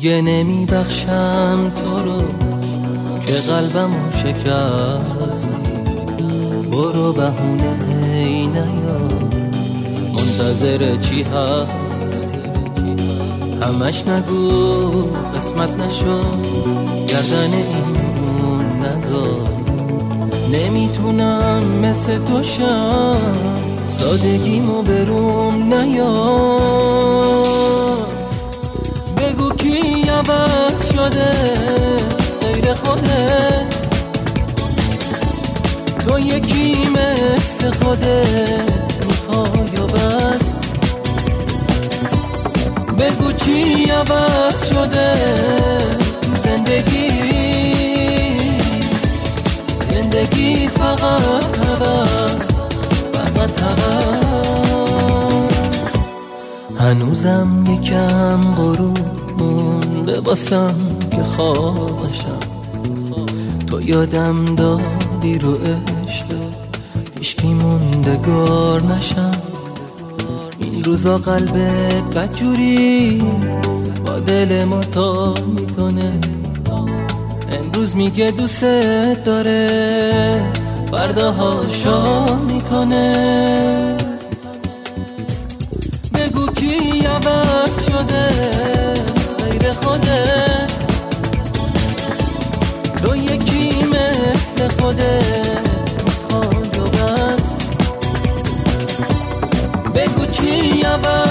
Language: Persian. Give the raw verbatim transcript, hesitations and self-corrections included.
دیگه نمی بخشم تو رو که قلبمو شکستی. برو بهونه ای نیار، منتظر چی هستی؟ همش نگو قسمت نشو، گردن اینون نذار. نمیتونم مثل تو شم، سادگیمو بروم نیار. بگو کی عوض شده غیر خودت؟ تو یکی مثل خودت میخوای و بس. بگو چی عوض شده تو زندگی؟ زندگی فقط هوس، فقط هوس. هنوزم یکم غروب مونده واسم که خوابشم. تو یادم دادی رو عشق هیچکی موندگار نشم. این روزا قلبت بدجوری با دل ما تا میکنه. امروز میگه دوست داره، فرداها شام میکنه. بگو کی عوض شده غیر خودت؟ تو یکی مثل خودت میخوای و بس. بگو چی عوض